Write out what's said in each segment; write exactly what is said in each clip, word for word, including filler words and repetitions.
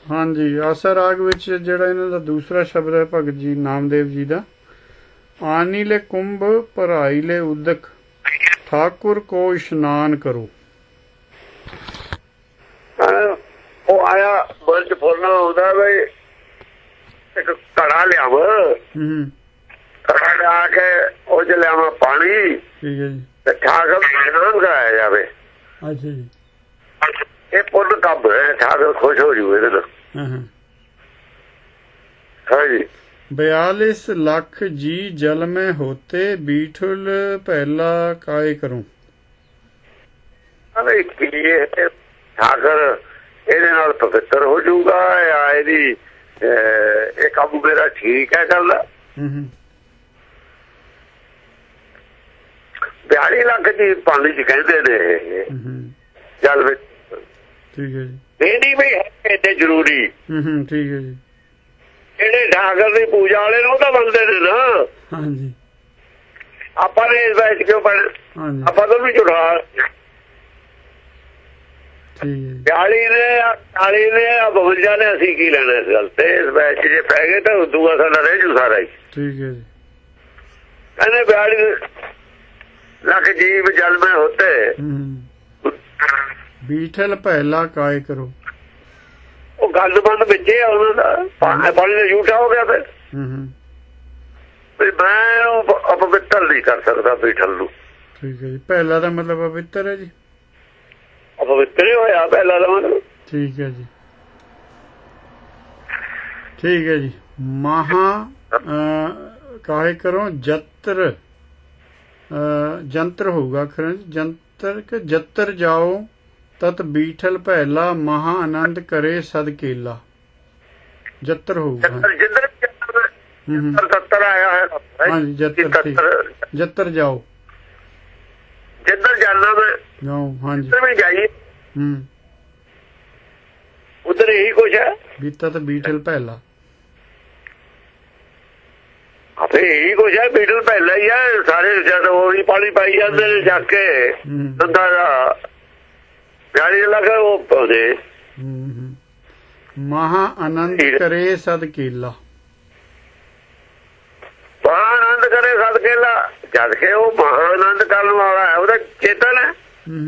हाँ जी, आसा राग विच जिहड़ा इन्हां दा दूसरा शब्द है भगत जी नामदेव जी दा, आनी ले कुंभ भराई ले उदक ठाकुर को इशनान करो। वो आया मन च फुरना आउंदा बई एक घड़ा लियाव, घड़ा लिया के ओ च लियाव पानी, ठीक है जी, ते ठाकुर इशनान कराया जावे। अच्छा जी, ये पुण्य काम है, ठाकुर खुश हो जू इहदे नाल। हाँ जी। बयालीस लाख जी जल में होते बीठुल पहला काय करूं। अरे की ठाकुर ਇਹਦੇ ਨਾਲ ਪਵਿੱਤਰ ਹੋ ਜਾਊਗਾ ਜਾਂ ਇਹਦੀ ਇਹ ਕੰਮ ਮੇਰਾ ਠੀਕ ਹੈ ਗੱਲ। ਬਿਆਲੀ ਲੱਖ ਦੀ ਪਾਣੀ ਚ ਕਹਿੰਦੇ ਨੇ ਜਲ ਵਿੱਚ, ਠੀਕ ਹੈ ਜੀ, ਇਹ ਨਹੀਂ ਵੀ ਇੱਥੇ ਜ਼ਰੂਰੀ। ਠੀਕ ਹੈ ਜੀ, ਜਿਹੜੇ ਠਾਕਰ ਦੀ ਪੂਜਾ ਵਾਲੇ ਨੇ ਉਹ ਤਾਂ ਬੰਦੇ ਨੇ ਨਾ। ਹਾਂਜੀ, ਆਪਾਂ ਨੇ ਇਸ ਵਿੱਚ ਕਿਉਂ ਪੜ, ਆਪਾਂ ਤਾਂ ਵੀ ਝੁਠਾ ਬਿਆਲੀ ਨੇ ਚਾਲੀ ਨੇ ਬਵੰਜਾ ਨੇ ਅਸੀਂ ਕੀ ਲੈਣਾ ਇਸ ਗੱਲ ਤੇ। ਇਸ ਵਿੱਚ ਜੇ ਪੈ ਗਏ ਤਾਂ ਦੂਆ ਸਾਡਾ ਰਹਿ ਜੂ ਸਾਰਾ ਹੀ। ਠੀਕ ਹੈ ਜੀ, ਕਹਿੰਦੇ ਬਿਆਲੀ ਲੱਖ ਜੀਵ ਜਲ में होते बीठल पहला काय करो। ਉਹ ਗੱਲ ਬੰਦ ਵਿੱਚ ਹੀ ਆ ਉਹਨਾਂ ਦਾ, ਪਾਣੀ ਦਾ ਝੂਠਾ ਹੋ ਗਿਆ ਫਿਰ। ਮੈਂ ਉਹ ਅਪਵਿੱਤਰ ਨਹੀਂ ਕਰ ਸਕਦਾ ਬੀਠਲ ਨੂੰ। ਠੀਕ ਹੈ ਜੀ, ਪਹਿਲਾ ਦਾ ਮਤਲਬ ਪਵਿੱਤਰ ਹੈ ਜੀ, ਅਪਵਿੱਤਰ ਹੀ ਹੋਇਆ ਪਹਿਲਾ ਦਾ ਮਤਲਬ। ਠੀਕ ਹੈ ਜੀ, ਠੀਕ ਹੈ ਜੀ। ਮਹਾ ਕਾਹੇ ਕਰੋ ਜਤਰ, ਜੰਤਰ ਹੋਊਗਾ ਅਖਰ ਜੰਤਰ ਕਿ ਜਤਰ ਜਾਓ ਤਤ ਬੀਠਲ ਪਹਿਲਾ ਮਹਾ ਆਨੰਦ ਕਰੇ ਸਦ ਕੇਲਾ। ਜਤਰ ਹੋਊਗਾ, ਜਿੱਧਰ ਜਤਰ ਆਇਆ ਹੈ। ਹਾਂਜੀ, ਜਤਰ, ਜਤਰ ਜਾਓ, ਜਿੱਧਰ ਜਾਣਾ ਮੈਂ ਜਾਓ। ਹਾਂਜੀ, ਜਿੱਧਰ ਵੀ ਜਾਈਏ ਹੂੰ ਉਧਰ ਇਹੀ ਕੁਛ ਹੈ। ਬੀਤਾ ਤਾਂ ਬੀਠਲ ਪਹਿਲਾ, ਆਪੇ ਇਹੀ ਕੁਛ ਹੈ। ਬੀਠਲ ਪਹਿਲਾ ਹੀ ਹੈ। ਸਾਰੇ ਜਦ ਉਹੀ ਪਾਣੀ ਪਾਈ ਜਾਂਦੇ ਨੇ ਜਾ ਕੇ ਦੰਦਾ ਦਾ ਬਿਆਲੀ ਲੱਖ ਉਹ ਪੌਦੇ। ਮਹਾ ਆਨੰਦ ਕਰੇ ਸਦ ਕੇਲਾ, ਮਹਾ ਆਨੰਦ ਕਰੇ ਸਦ ਕੇਲਾ। ਜਦ ਕੇ ਉਹ ਮਹਾ ਆਨੰਦ ਕਰਨ ਵਾਲਾ ਹੈ, ਉਹਦਾ ਚੇਤਨ ਹੈ,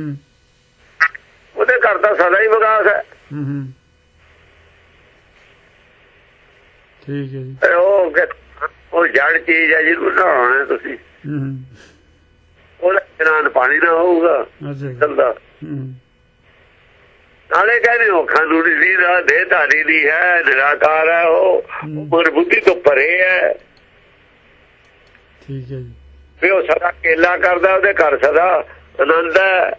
ਉਹਦੇ ਘਰ ਦਾ ਸਦਾ ਹੀ ਵਿਕਾਸ ਹੈ। ਠੀਕ ਹੈ ਜੀ, ਉਹ ਉਹ ਜੜ ਚੀਜ਼ ਹੈ ਜਿਹਨੂੰ ਨਹਾਉਣਾ ਤੁਸੀਂ, ਉਹਦਾ ਇਸ਼ਨਾਨ ਪਾਣੀ ਨਾ ਹੋਊਗਾ ਚਲਦਾ। ਨਾਲੇ ਕਹਿੰਦੇ ਉਹ ਖਾਨੂਨੀ ਦੀ ਦਾ ਦੇਹ ਧਾਰੀ ਦੀ ਹੈ, ਨਿਰਾਕਾਰ ਹੈ, ਉਹ ਮਨ ਬੁੱਧੀ ਤੋਂ ਪਰੇ ਹੈ। ਠੀਕ ਹੈ ਜੀ, ਵੀ ਉਹ ਸਦਾ ਕੇਲਾ ਕਰਦਾ, ਉਹਦੇ ਘਰ ਸਦਾ ਆਨੰਦ ਹੈ।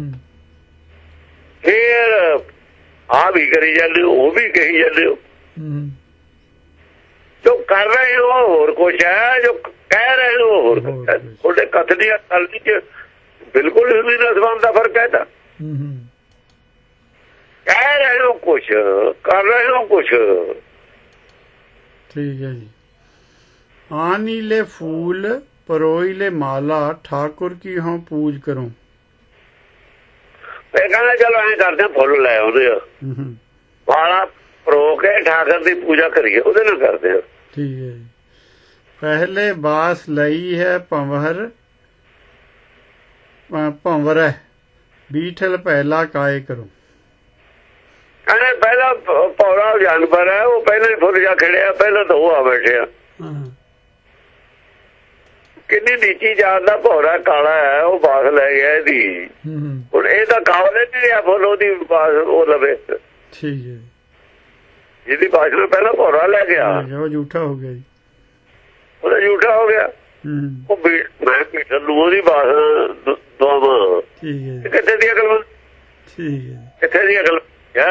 ਫੇਰ ਆ ਵੀ ਕਰੀ ਜਾਂਦੇ ਹੋ, ਉਹ ਵੀ ਕਹੀ ਜਾਂਦੇ ਹੋ। ਜੋ ਕਰ ਰਹੇ ਹੋ ਹੋਰ ਕੁਛ ਹੈ, ਜੋ ਕਹਿ ਰਹੇ ਹੋ ਹੋਰ ਕੁਛ ਹੈ। ਤੁਹਾਡੇ ਕਥਨ ਦੀ ਗੱਲ ਚ ਬਿਲਕੁਲ ਜ਼ਮੀਨ ਅਸਮਾਨ ਦਾ ਫਰਕ ਹੈ। ਤਾਂ ਕਹਿ ਰਹੇ ਹੋ ਕੁਛ, ਕਰ ਰਹੇ ਹੋ ਕੁਛ। ਠੀਕ ਹੈ ਜੀ। ਆਨੀ ਲੈ ਫੂਲ ਪਰੋਈ ਲੈ ਮਾਲਾ ਠਾकुर की हों पूज करो। ਇਹ ਕਹਿੰਦਾ ਚਲੋ ਐਂ ਕਰਦੇ ਫੁੱਲ ਲੈ ਆਉਂਦੇ ਆ, ਮਾਲਾ ਪਰੋ ਕੇ ਠਾਕੁਰ ਦੀ ਪੂਜਾ ਕਰੀਏ, ਉਹਦੇ ਨਾਲ ਕਰਦੇ ਆ। ਠੀਕ ਹੈ ਜੀ। ਪਹਿਲੇ ਬਾਸ ਲਈ ਹੈ ਭੰਵਰ ਭੰਵਰ ਬੀਠਲ ਪਹਿਲਾ ਕਾਏ ਕਰੋ। ਕਹਿੰਦੇ ਪਹਿਲਾ ਪੌੜਾ ਜਾਨਵਰ ਹੈ, ਉਹ ਪਹਿਲਾਂ ਹੀ ਫੁੱਲ ਜਾ ਖੜਿਆ, ਪਹਿਲਾਂ ਤਾਂ ਉਹ ਆ ਬੈਠਿਆ। ਕਿੰਨੀ ਨੀਚੀ ਜਾਤ ਦਾ ਭੌਰਾ ਕਾਲਾ ਹੈ, ਉਹ ਬਾਸ ਲੈ ਗਿਆ ਇਹਦੀ। ਹੁਣ ਇਹ ਤਾਂ ਕਾਬਲੇ ਨਹੀਂ ਰਿਹਾ ਫੁੱਲ ਉਹਦੀ ਬਾਸ ਉਹ ਲਵੇ। ਠੀਕ ਹੈ, ਜਿਹਦੀ ਬਾਸ ਨੂੰ ਪਹਿਲਾਂ ਭੌਰਾ ਲੈ ਗਿਆ ਉਹ ਝੂਠਾ ਹੋ ਗਿਆ ਜੀ, ਉਹਦਾ ਝੂਠਾ ਹੋ ਗਿਆ। ਉਹ ਮੈਂ ਬੀਠਲ ਨੂੰ ਉਹਦੀ ਬਾਸ ਦਵਾਵਾਂ। ਠੀਕ ਹੈ, ਕਿੱਥੇ ਦੀ ਅਕਲ? ਠੀਕ ਹੈ, ਕਿੱਥੇ ਦੀ ਅਕਲ?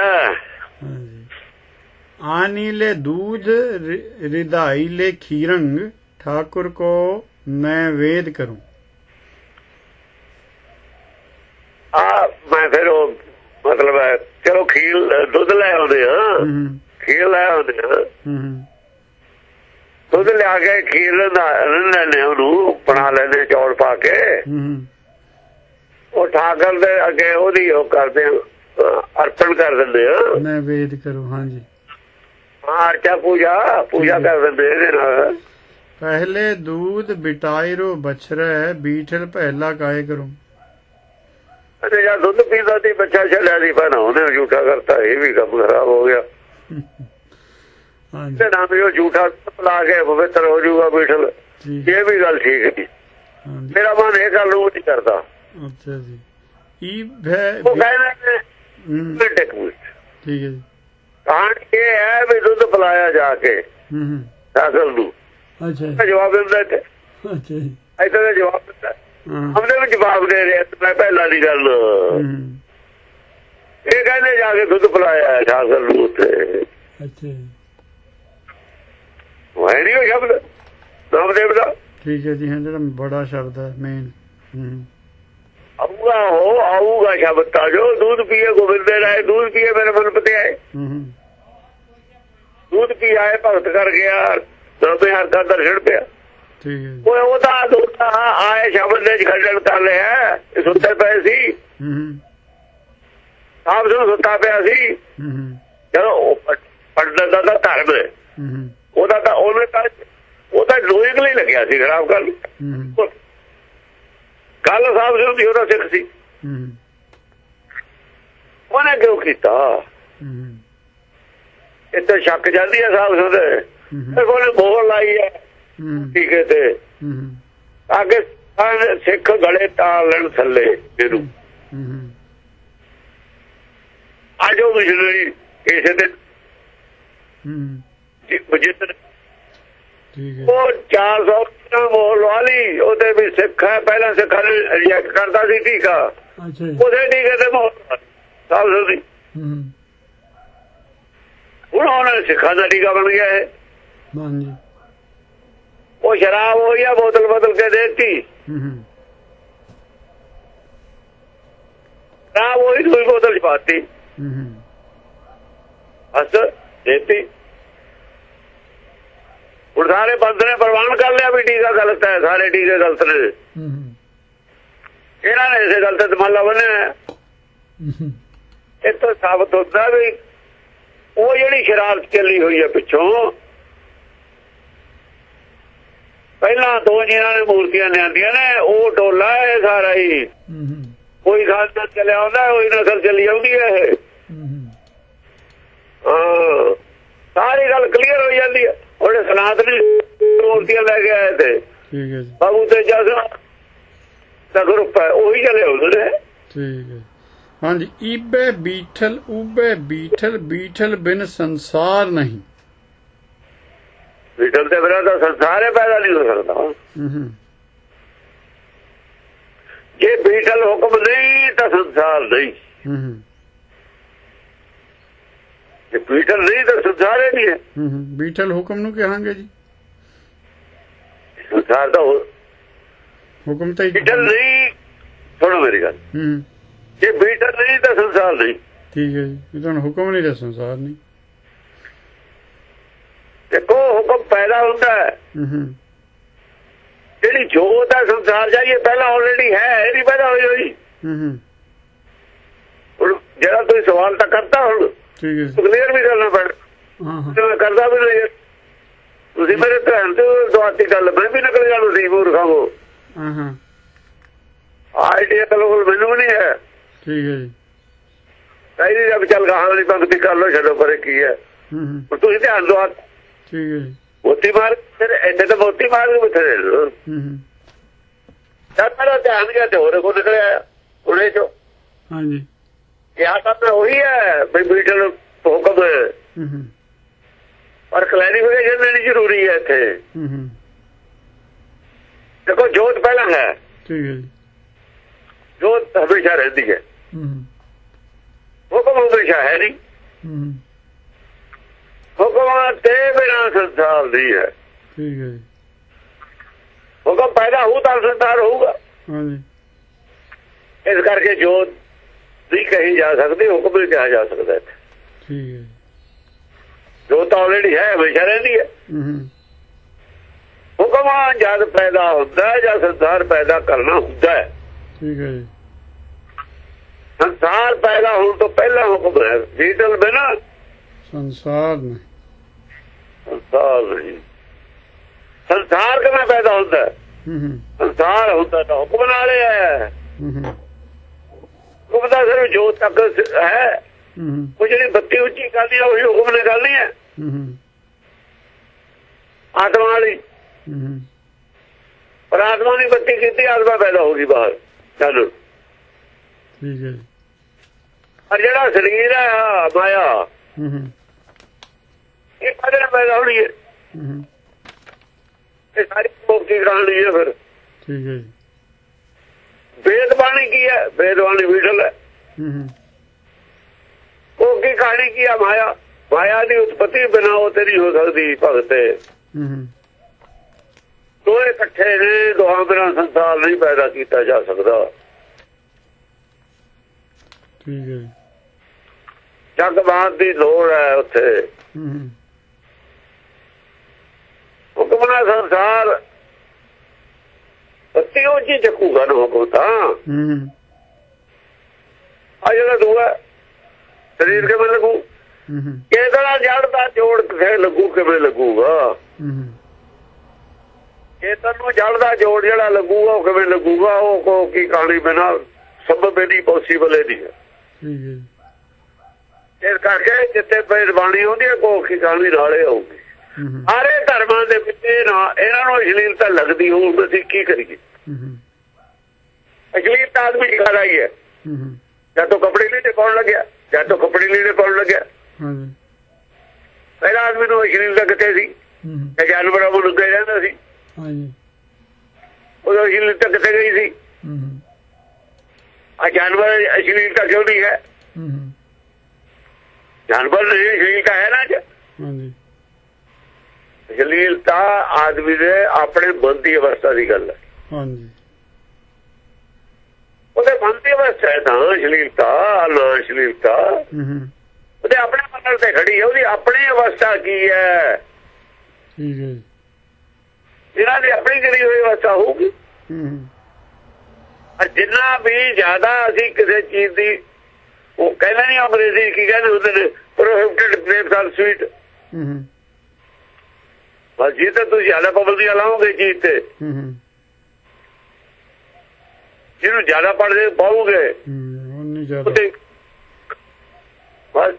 आनी ले दूध रिदाई ले खीरंग ठाकुर को मैं वेद करूं। आ मैं फिर वो मतलब है चलो खीर दूध ले आते हैं, खीर ले आते हैं, दूध लिया के खीर लेने बना लेने चौल पा के वो ठाकर दे अगे ओदी करते हैं, अर्पण कर देंगे। मैं वेद करूं। हाँ जी, अर्चा पूजा पूजा कर देंगे। पहले दूध बिटाई रो बछरे बीठल पहला काय करूं। अरे यार दूध पीता थी बच्चा चलिया थी पर उन्हें झूठा करता, ये भी काम खराब हो गया। नाम जो झूठा ला के पवित्र हो जाऊगा बीठल, ये भी गल ठीक है। मेरा मन एक गल नहीं करता। अच्छा जी ई भे वो कहने ठीक है कहानी ये है भी दूध पिलाया जाके सासल नू। अच्छा जवाब देंदा थे। अच्छा ऐसा जवाब दिता हमने भी जवाब दे रहे मैं पहला नहीं गल ये कहने जाके दूध पिलाया है सासल नू। अच्छा वह नहीं हो शब्द नामदेव का। ठीक है जी हाँ जो बड़ा शब्द है मेन आऊगा हो आऊगा शब्द था जो दूध पिए गोविंद राय दूध पिए मेरे मन पते आए दूध पी आए भगत कर गया नवे हर का दर्शन पिया आए शब्द खंडन कर लिया सुते पे सी आप सुन सुता पिया सी चलो पंडित का धर्म है लोईक नहीं लग्या सी खराब गल गल साहब सुनती ओदा सिख सी उन्हें क्यों किया इतने शक जाती है साहब सुनते बोल लाई है टीके ते आगे सिख गले तालन थले जिनू अज वो मिशनरी इस दिन जितने वो चार सौ मोल वाली ओते भी सिख है पहला सिखा ने रिएक्ट करता सी टीका उसे टीके ते मोल साहब सुनती उन्होंने सिखा का टीका बन गया है। वो शराब हो गया बोतल बदल के देती शराब हो ही दूसरी बोतल छपाती बस देती और सारे बंद ने प्रवान कर लिया भी टीका गलत है सारे टीके गलत ने इन्होंने इसे गलत माला बने ये तो साबित होता भी वो जी शरारत चली हुई है पिछों पहला दो जिन्होंने मूर्तियां लिया ने वो टोला है सारा ही कोई खालसा चलिया आता कोई नस्ल चली आती है हाँ सारी गल क्लीयर हो जाती है। और सनातनी मूर्तियां लैके आए थे बाबू तेजा का ग्रुप है वही चले उधर ठीक है। हाँ जी ईबे बीठल उबे बीठल बीठल बिन संसार नहीं बीठल से बिना तो संसार पैदा नहीं हो सकता। ये बीठल हुक्म नहीं तो संसार नहीं ये बीठल नहीं तो संसार ही नहीं है। बीठल हुक्म नु कहांगे जी संसार तो हुक्म तो बीठल नहीं सुनो मेरी गल ये बीठल नहीं तो संसार नहीं ठीक है जी हुक्म नहीं तो संसार नहीं। देखो हुक्म पैदा होता है जी जोत है संसार जाइए पहला ऑलरेडी है नहीं पैदा हुई हुई जरा तुम सवाल तो करता हूँ क्लियर भी करना पड़ता मैं करता भी नहीं तुम मेरे भैन से दुआती गल मैं भी निकल जा सी मूर्खा को आइडिया बिल्कुल मैनू भी नहीं है ठीक है जी चाहिए जब चल कहा वाली पंक्ति कर लो छो पर की है तुम ध्यान दो ठीक है मोती मार ऐसे तो मोती मार के बथेरे जब मेरा ध्यान गया तो होरे को निकल आया उड़े चो हाँ जी यहाँ करना वही है भाई बीठल हुक्म है और क्लैरिफिकेशन देनी जरूरी है थे देखो जोत पहला है ठीक है जोत हमेशा रहती है हुक्म हमेशा है नहीं हुक्म ते बिना संसार नहीं है ठीक है हुक्म पैदा हो तो संसार होगा इस करके जोत नहीं कही जा सकती हुक्म नहीं कहा जा सकता ठीक है जोत तो ऑलरेडी है हमेशा रहती है हुक्म जब पैदा होता है जब संसार पैदा करना होता है ठीक है संसार पैदा होने तो पहला हुक्म है बीठल में ना संसार में ਸੰਸਾਰ ਨਹੀਂ। ਸੰਸਾਰ ਕਿਵੇਂ ਪੈਦਾ ਹੁੰਦਾ? ਸੰਸਾਰ ਹੁੰਦਾ ਤਾਂ ਹੁਕਮ ਨਾਲ ਹੈ। ਹੁਕਮ ਦਾ ਸਿਰਫ ਜੋਤ ਤੱਕ ਹੈ। ਉਹ ਜਿਹੜੀ ਬੱਤੀ ਉੱਚੀ ਕਰਦੀ ਹੈ ਉਹੀ ਹੁਕਮ ਨੇ ਕਰਨੀ ਹੈ ਆਤਮਾ ਵਾਲੀ। ਪਰ ਆਤਮਾ ਦੀ ਬੱਤੀ ਕੀਤੀ, ਆਤਮਾ ਪੈਦਾ ਹੋ ਗਈ ਬਾਹਰ। ਚਲੋ ਠੀਕ ਹੈ। ਪਰ ਜਿਹੜਾ ਸਰੀਰ ਹੈ ਮਾਇਆ, ਇਹ ਕਦੇ ਨਾ ਪੈਦਾ ਹੋਣੀ ਹੈ। ਇਹ ਸਾਰੀ ਮੁਕਤੀ ਕਹਾਣੀ ਹੈ। ਫਿਰ ਠੀਕ ਹੈ। ਵੇਦ ਬਾਣੀ ਕੀ ਹੈ? ਵੇਦ ਬਾਣੀ ਵਿਠਲ ਹੈ। ਉਹ ਕੀ ਕਹਾਣੀ ਕੀ ਹੈ? ਮਾਇਆ। ਮਾਇਆ ਦੀ ਉਤਪਤੀ ਬਿਨਾਂ ਉਹ ਤੇ ਨਹੀਂ ਹੋ ਸਕਦੀ ਭਗਤੇ। ਦੋਏ ਇਕੱਠੇ ਨੇ, ਦੋਹਾਂ ਬਿਨਾਂ ਸੰਸਾਰ ਨਹੀਂ ਪੈਦਾ ਕੀਤਾ ਜਾ ਸਕਦਾ। ਠੀਕ ਹੈ। ਜਗਬਾਦ ਦੀ ਲੋੜ ਹੈ ਉੱਥੇ। ਹੁਕਮ ਨਾਲ ਸੰਸਾਰ ਬੱਤੀ ਉਹ ਜੀ ਚੱਕੂਗਾ ਨਾ ਹੁਕਮ ਤਾਂ। ਆ ਜਿਹੜਾ ਦੂਆ ਸਰੀਰ ਕਿਵੇਂ ਲੱਗੂ? ਇਹਦੇ ਨਾਲ ਜੜ ਦਾ ਜੋੜ ਕਿਸੇ ਲੱਗੂ, ਕਿਵੇਂ ਲੱਗੂਗਾ? ਚੇਤਨ ਨੂੰ ਜੜ ਦਾ ਜੋੜ ਜਿਹੜਾ ਲੱਗੂਗਾ ਉਹ ਕਿਵੇਂ ਲੱਗੂਗਾ? ਉਹ ਕੀ ਕਹਾਣੀ ਬਿਨਾਂ ਸਬਬ ਨਹੀਂ ਪੋਸੀਬਲ ਇਹਦੀ ਹੈ। ਇਸ ਕਰਕੇ ਜਿੱਥੇ ਬਾਣੀ ਆਉਂਦੀ ਹੈ ਕੋ ਕੀ ਕਹਾਣੀ ਨਾਲੇ ਆਊਗੀ। ਸਾਰੇ ਧਰਮਾਂ ਦੇ ਵਿੱਚ ਇਹਨਾਂ ਨੂੰ ਅਸ਼ਲੀਲਤਾ ਲੱਗਦੀ ਹੋਊ। ਅਸੀਂ ਕੀ ਕਰੀਏ? ਅਸ਼ਲੀਲਤਾ ਆਦਮੀ ਦਿਖਾ ਰਹੀ ਹੈ। ਜਾਂ ਤਾਂ ਕੱਪੜੇ ਲੀੜੇ ਪਾਉਣ ਲੱਗਿਆ, ਜਾਂ ਤਾਂ ਕੱਪੜੇ ਲੀੜੇ ਪਾਉਣ ਲੱਗਿਆ। ਪਹਿਲਾਂ ਆਦਮੀ ਨੂੰ ਅਸ਼ਲੀਲਤਾ ਕਿੱਥੇ ਸੀ? ਜਾਨਵਰਾਂ ਨੂੰ ਲੱਗੇ ਰਹਿੰਦਾ ਸੀ। ਉਦੋਂ ਅਸ਼ਲੀਲਤਾ ਕਿੱਥੇ ਗਈ ਸੀ? ਆ ਜਾਨਵਰ ਅਸ਼ਲੀਲਤਾ ਕਿਉਂ ਨਹੀਂ ਹੈ? ਜਾਨਵਰ ਨਹੀਂ ਅਸ਼ਲੀਲਤਾ ਹੈ ਨਾ। ਅਸ਼ਲੀਲਤਾ ਆਦਮੀ ਦੇ ਆਪਣੇ ਮਨ ਦੀ ਅਵਸਥਾ ਦੀ ਗੱਲ ਹੈ। ਉਹਦੇ ਮਨ ਦੀ ਅਵਸਥਾ ਹੈ ਨਾ ਅਸ਼ਲੀਲਤਾ। ਨਾ ਅਸ਼ਲੀਲਤਾ ਉਹਦੇ ਆਪਣੇ ਮਨ ਤੇ ਖੜੀ ਹੈ। ਉਹਦੀ ਆਪਣੀ ਅਵਸਥਾ ਕੀ ਹੈ? ਇਹਨਾਂ ਦੀ ਆਪਣੀ ਜਿਹੜੀ ਹੋਈ ਅਵਸਥਾ ਹੋਊਗੀ। ਜਿੰਨਾ ਵੀ ਜ਼ਿਆਦਾ ਅਸੀਂ ਕਿਸੇ ਚੀਜ਼ ਦੀ, ਉਹ ਕਹਿੰਦੇ ਨਹੀਂ ਅੰਗਰੇਜ਼ੀ ਕੀ ਕਹਿੰਦੇ ਹੁੰਦੇ ਨੇ, ਪ੍ਰੋਹਿਬਿਟਡ ਗ੍ਰੇਪਸ ਆਰ ਸਵੀਟ। ਬਸ ਜੀ ਤਾਂ ਤੁਸੀਂ ਜ਼ਿਆਦਾ ਪਾਬੰਦੀਆਂ ਲਾਓਗੇ ਚੀਜ਼ ਤੇ, ਜਿਹਨੂੰ ਜ਼ਿਆਦਾ ਪੜ੍ਹਦੇ ਪਾਓਗੇ ਬਸ।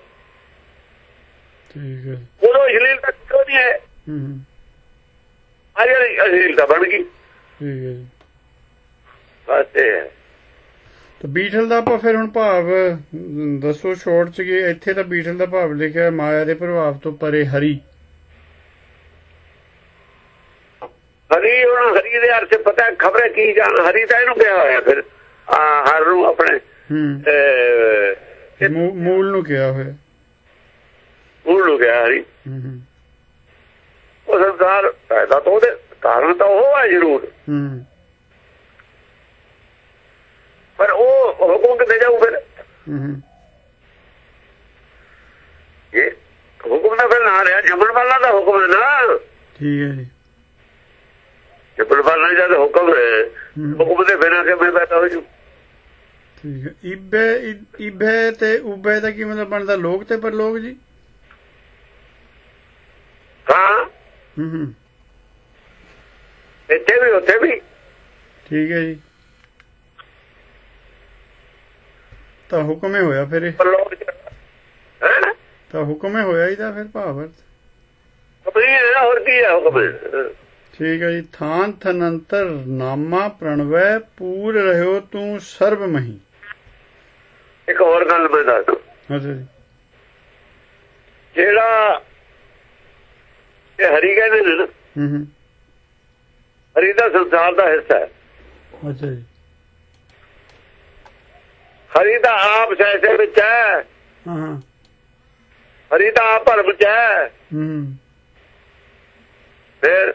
ਉਦੋਂ ਅਸ਼ਲੀਲਤਾ ਕਿਉਂ ਨਹੀਂ ਹੈ? ਅੱਜ ਅਸ਼ਲੀਲਤਾ ਬਣ ਗਈ। ਬਸ ਇਹ ਹੈ। ਬੀਠਲ ਦਾ ਆਪਾਂ ਫਿਰ ਹੁਣ ਭਾਵ ਦੱਸੋ ਸ਼ੋਰਟ ਚ। ਇੱਥੇ ਤਾਂ ਬੀਠਲ ਦਾ ਭਾਵ ਲਿਖਿਆ ਮਾਇਆ ਦੇ ਪ੍ਰਭਾਵ ਤੋਂ ਪਰੇ ਹਰੀ। ਹਰੀ ਹੁਣ ਹਰੀ ਦੇ ਅਰਥ ਪਤਾ ਖਬਰੇ ਕੀ ਜਾਣ। ਹਰੀ ਤਾਂ ਇਹਨੂੰ ਕਿਹਾ ਹੋਇਆ ਫਿਰ ਹਰ ਨੂੰ ਆਪਣੇ ਮੂਲ ਨੂੰ ਕਿਹਾ ਹੋਇਆ। ਮੂਲ ਨੂੰ ਕਿਹਾ ਹਰੀ। ਉਹ ਸੰਸਾਰ ਪੈਦਾ ਤਾਂ ਉਹਦੇ ਕਾਰਨ ਤਾਂ ਉਹ ਹੈ ਜ਼ਰੂਰ। ਪਰ ਉਹ ਹੁਕਮ ਕਿੱਥੇ ਜਾਊ ਫਿਰ? ਇਹ ਹੁਕਮ ਦਾ ਫਿਰ ਨਾ ਰਿਹਾ ਜੰਮਣ ਵਾਲਾ ਦਾ ਹੁਕਮ ਹੈ ਨਾ। ਠੀਕ ਹੈ ਜੀ। ਜੰਮਣ ਵਾਲਾ ਜਦ ਹੁਕਮ ਹੈ, ਹੁਕਮ ਦੇ ਬਿਨਾਂ ਕਿਵੇਂ ਪੈਦਾ ਹੋ ਜੂ? ਠੀਕ ਹੈ। ਇਬੇ ਇਬੇ ਤੇ ਉਬੇ ਦਾ ਕੀ ਮਤਲਬ ਬਣਦਾ? ਲੋਕ ਤੇ ਪਰਲੋਕ ਜੀ। ਹਾਂ ਇੱਥੇ ਵੀ ਉੱਥੇ ਵੀ। ਠੀਕ ਹੈ ਜੀ। ਤਾਂ ਹੁਕਮ ਹੀ ਹੋਇਆ ਫਿਰ। ਤਾਂ ਹੁਕਮ ਹੀ ਹੋਇਆ ਇਹਦਾ ਫਿਰ ਭਾਵ ਅਰਥ। ਹੋਰ ਕੀ ਹੈ ਹੁਕਮ? ਠੀਕ ਹੈ ਜੀ। ਥਾਨ ਥਨੰਤਰ ਨਾਮਾ ਪ੍ਰਣਵੈ ਪੂਰ ਰਹਿਓ ਤੂੰ ਸਰਬ ਮਹੀ। ਇੱਕ ਹੋਰ ਗੱਲ ਮੈਂ ਦੱਸ। ਅੱਛਾ ਜੀ। ਜਿਹੜਾ ਇਹ ਹਰੀ ਕਹਿੰਦੇ ਨੇ ਨਾ, ਹਰੀ ਦਾ ਸੰਸਾਰ ਦਾ ਹਿੱਸਾ ਹੈ। ਅੱਛਾ ਜੀ। ਹਰੀ ਦਾ ਆਪ ਸੈਸੇ ਵਿੱਚ ਹੈ। ਹਰੀ ਦਾ ਆਪ ਭਰਮ ਚ ਹੈ। ਫਿਰ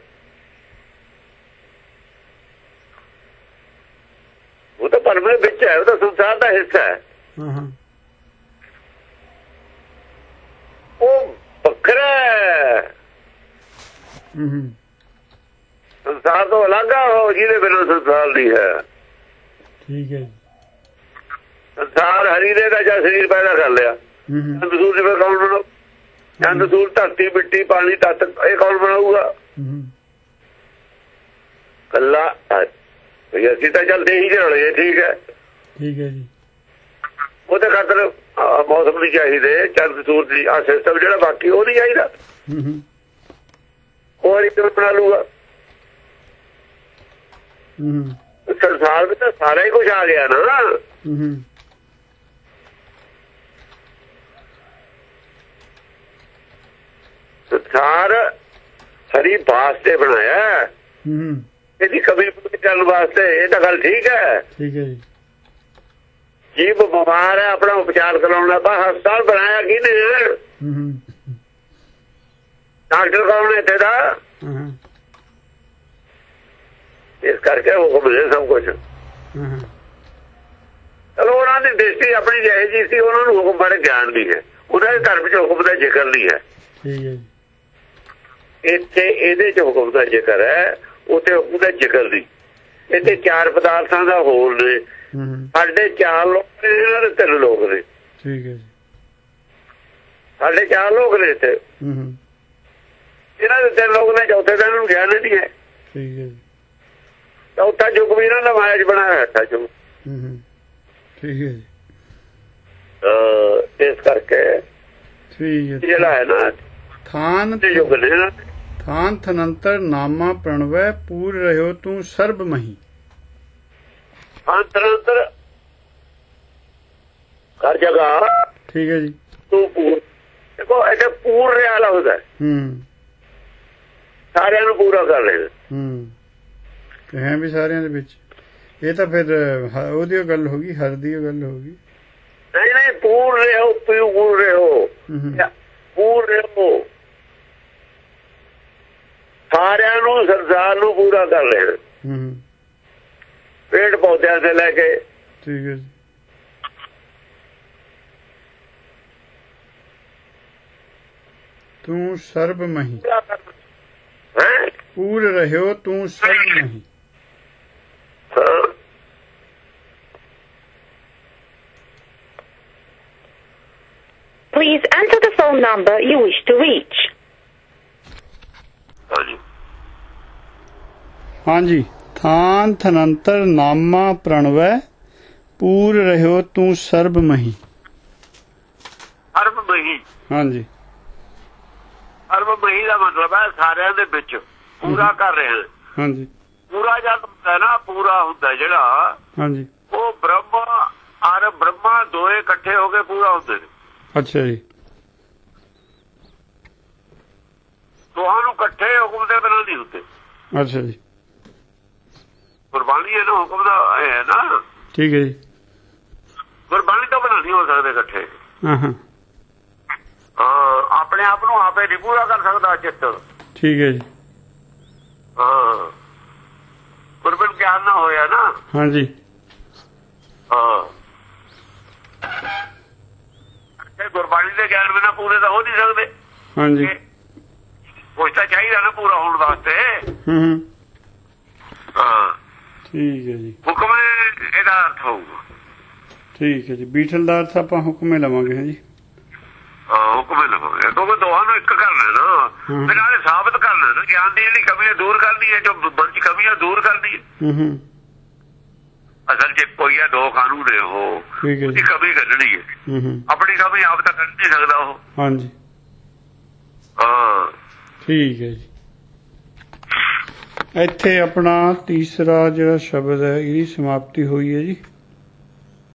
ਉਹ ਤਾਂ ਭਰਮ ਵਿੱਚ ਹੈ। ਉਹ ਤਾਂ ਸੰਸਾਰ ਦਾ ਹਿੱਸਾ ਹੈ। ਉਹ ਵੱਖਰਾ ਹੈ ਸੰਸਾਰ ਤੋਂ ਅਲੱਗ ਹੋ, ਜਿਹਦੇ ਬਿਨਾਂ ਸੰਸਾਰ ਨਹੀਂ ਹੈ। ਠੀਕ ਹੈ। ਸੰਸਾਰ ਹਰੀ ਦੇ ਦਾ ਜਾਂ ਸਰੀਰ ਪੈਦਾ ਕਰ ਲਿਆ। ਦੂਸਰੇ ਕੌਣ ਬਣੋ? ਚੰਦ ਸੂਰ ਧਰਤੀ ਮਿੱਟੀ ਪਾਣੀ ਤੱਤ ਇਹ ਕੌਣ ਬਣਾਊਗਾ? ਕੱਲਾ ਅਸੀਂ ਤਾਂ ਚੱਲਦੇ ਹੀ ਰਲੇ। ਠੀਕ ਹੈ ਠੀਕ ਹੈ ਜੀ। ਉਹਦੇ ਖਾਤਰ ਮੌਸਮ ਨਹੀਂ ਚਾਹੀਦੇ, ਚੰਦ ਸੂਰ ਦੀ ਆ ਸਿਸਟਮ ਜਿਹੜਾ ਬਾਕੀ ਉਹ ਨਹੀਂ ਚਾਹੀਦਾ। ਹੋਰ ਇੱਕ ਬਣਾ ਲੂਗਾ। ਸੰਸਾਰ ਵਿੱਚ ਤਾਂ ਸਾਰਾ ਹੀ ਕੁਝ ਆ ਗਿਆ ਨਾ। ਸੰਸਾਰ ਹਰੀ ਵਾਸਤੇ ਬਣਾਇਆ, ਇਹਦੀ ਕਮੀ ਕਰਨ ਵਾਸਤੇ। ਇਹ ਤਾਂ ਗੱਲ ਠੀਕ ਹੈ। ਠੀਕ ਹੈ ਜੀ। ਜੀਵ ਬਿਮਾਰ ਹੈ, ਆਪਣਾ ਉਪਚਾਰ ਕਰਾਉਣਾ। ਬਸ ਹਸਪਤਾਲ ਬਣਾਇਆ ਕਿਹਨੇ? ਡਾਕਟਰ ਕੌਣ ਹੈ ਇੱਥੇ ਦਾ? ਇਸ ਕਰਕੇ ਹੁਕਮ ਦੇ ਸਭ ਕੁਝ। ਚਲੋ ਉਹਨਾਂ ਦੀ ਦ੍ਰਿਸ਼ਟੀ ਆਪਣੀ ਜਿਹੇ ਜੀ ਸੀ, ਉਹਨਾਂ ਨੂੰ ਹੁਕਮ ਬਾਰੇ ਗਿਆਨ ਵੀ ਹੈ। ਉਹਨਾਂ ਦੇ ਧਰਮ ਚ ਹੁਕਮ ਦਾ ਜ਼ਿਕਰ ਨਹੀਂ ਹੈ। ਠੀਕ ਹੈ ਜੀ। ਇੱਥੇ ਇਹਦੇ ਚ ਹੁਕਮ ਦਾ ਜ਼ਿਕਰ ਹੈ, ਉੱਥੇ ਹੁਕਮ ਦਾ ਜ਼ਿਕਰ ਨਹੀਂ। ਇੱਥੇ ਚਾਰ ਪਦਾਰਥਾਂ ਦਾ ਹੋਰ ਨੇ। ਸਾਡੇ ਚਾਰ ਲੋਕ ਨੇ, ਇਹਨਾਂ ਦੇ ਤਿੰਨ ਲੋਕ ਨੇ। ਠੀਕ ਹੈ ਜੀ। ਸਾਡੇ ਚਾਰ ਲੋਕ ਨੇ ਇੱਥੇ, ਇਹਨਾਂ ਦੇ ਤਿੰਨ ਲੋਕ ਨੇ। ਚੌਥੇ ਦਿਨ ਨੂੰ ਗਿਆਨ ਨਹੀਂ ਹੈ। ਠੀਕ ਹੈ ਜੀ। ਚੌਥਾ ਯੁੱਗ ਵੀ ਇਹਨਾਂ ਦਾ ਮਾਇਆ ਚ ਬਣਾਇਆ ਹੋਇਆ ਯੁੱਗ। ਠੀਕ ਹੈ ਜੀ। ਇਸ ਕਰਕੇ ਠੀਕ ਹੈ ਜਿਹੜਾ ਹੈ ਨਾ ਥਾਨ ਯੁੱਗ ਨੇ ਨਾ, ਥਾਨ ਥਨੰਤਰ ਨਾਮਾ ਪ੍ਰਣਵੈ ਪੂਰ ਰਹਿਓ ਤੂੰ ਸਰਬ ਮਹੀ। ਥਾਨ ਥਨੰਤਰ ਹਰ ਜਗ੍ਹਾ। ਠੀਕ ਹੈ ਜੀ। ਤੂੰ ਪੂਰ ਦੇਖੋ, ਇੱਥੇ ਪੂਰ ਰਿਹਾ ਲੱਗਦਾ। ਹੂੰ ਸਾਰਿਆਂ ਨੂੰ ਪੂਰਾ ਕਰ ਰਹੇ। ਹੂੰ ਹੈ ਵੀ ਸਾਰਿਆਂ ਦੇ ਵਿੱਚ। ਇਹ ਤਾਂ ਫਿਰ ਉਹਦੀ ਗੱਲ ਹੋ ਗਈ, ਹਰ ਦੀ ਗੱਲ ਹੋ ਗਈ। ਨਹੀਂ ਨਹੀਂ, ਪੂਰ ਰਹੋ, ਪੂਰ ਰਹੋ, ਪੂਰ ਰਹੋ। ਸਾਰਿਆਂ ਨੂੰ, ਸੰਸਾਰ ਨੂੰ ਪੂਰਾ ਕਰ ਰਹੇ। ਪੇੜ ਪੌਦਿਆਂ से ਲੈ ਕੇ। ਠੀਕ ਹੈ ਜੀ। ਤੂੰ ਸਰਬ ਮਹੀ ਪੂਰ ਰਹਿਓ ਤੂੰ ਸਰਬ ਮਹੀ। Please enter the phone number you wish to reach. ਹਾਂਜੀ। ਥਾਨ ਥਨੰਤਰ ਨਾਮਾ ਪ੍ਰਣਵੈ ਪੂਰ ਰਹਿਓ ਤੂੰ ਸਰਬ ਮਹੀ। ਸਰਬ ਮਹੀ। ਹਾਂਜੀ। ਸਰਬ ਮਹੀ ਦਾ ਮਤਲਬ ਹੈ ਸਾਰਿਆਂ ਦੇ ਵਿੱਚ ਪੂਰਾ ਕਰ ਰਹੇ ਹਨ। ਹਾਂਜੀ। ਪੂਰਾ ਜਦ ਹੁੰਦਾ ਨਾ, ਪੂਰਾ ਹੁੰਦਾ ਜਿਹੜਾ, ਹਾਂਜੀ, ਉਹ ਬ੍ਰਹਮਾ ਔਰ ਬ੍ਰਹਮਾ ਦੋਏ ਇਕੱਠੇ ਹੋ ਕੇ ਪੂਰਾ ਹੁੰਦੇ ਨੇ। ਅੱਛਾ ਜੀ। ਤੁਹਾਨੂੰ ਇਕੱਠੇ ਹੁਕਮ ਦੇ ਬਿਨਾਂ ਨਹੀਂ ਹੁੰਦੇ। ਅੱਛਾ ਜੀ। ਗੁਰਬਾਣੀ ਇਹਨੂੰ ਹੁਕਮ ਦਾ ਹੈ ਨਾ। ਠੀਕ ਹੈ ਜੀ। ਗੁਰਬਾਣੀ ਤੋਂ ਬਿਨਾਂ ਨਹੀਂ ਹੋ ਸਕਦੇ ਇਕੱਠੇ। ਹਾਂ ਹਾਂ। ਆਪਣੇ ਆਪ ਨੂੰ ਆਪੇ ਨਹੀਂ ਪੂਰਾ ਕਰ ਸਕਦਾ ਚਿੱਤ। ਠੀਕ ਹੈ ਜੀ। ਹਾਂ, ਗੁਰਬਾਣੀ ਗਿਆਨ ਨਾ ਹੋਇਆ ਨਾ। ਹਾਂਜੀ। ਹਾਂ, ਗੁਰਬਾਣੀ ਦੇ ਗਿਆਨ ਬਿਨਾਂ ਪੂਰੇ ਤਾਂ ਹੋ ਨਹੀਂ ਸਕਦੇ। ਹਾਂਜੀ। ਕੁਛ ਤਾਂ ਚਾਹੀਦਾ ਨਾ ਪੂਰਾ ਹੋਣ ਵਾਸਤੇ। ਹੂੰ। ਹਾਂ, ਠੀਕ ਹੈ ਜੀ। ਹੁਕਮ ਇਹਦਾ ਅਰਥ ਹੋਊਗਾ। ਠੀਕ ਹੈ ਜੀ। ਬੀਠਲ ਦਾ ਅਰਥ ਆਪਾਂ ਹੁਕਮੇ ਲਵਾਂਗੇ। ਹਾਂ ਜੀ। ਹਾਂ, ਹੁਕਮੇ ਲਵਾਂਗੇ ਕਿਉਂਕਿ ਦੋਹਾਂ ਨੂੰ ਇੱਕ ਕਰਨਾ ਨਾ, ਤੇ ਨਾਲੇ ਸਾਬਤ ਕਰਨਾ ਨਾ। ਗਿਆਨ ਦੀ ਜਿਹੜੀ ਕਮੀ ਹੈ ਦੂਰ ਕਰਨੀ ਹੈ, ਜੋ ਮਨ ਚ ਕਮੀ ਹੈ ਦੂਰ ਕਰਨੀ ਹੈ। ਹੂੰ। ਅਸਲ ਚ ਕੋਈ ਹੈ ਦੋ ਕਾਨੂੰਨ ਨੇ, ਉਹ ਉਹਦੀ ਕਮੀ ਕੱਢਣੀ ਹੈ। ਹੂੰ। ਆਪਣੀ ਕਮੀ ਆਪ ਤਾਂ ਕੱਢ ਨਹੀਂ ਸਕਦਾ ਉਹ। ਹਾਂਜੀ। ਹਾਂ, ਠੀਕ ਹੈ ਜੀ। ਇੱਥੇ ਆਪਣਾ ਤੀਸਰਾ ਜਿਹੜਾ ਸ਼ਬਦ ਹੈ ਇਹਦੀ ਸਮਾਪਤੀ ਹੋਈ ਹੈ ਜੀ।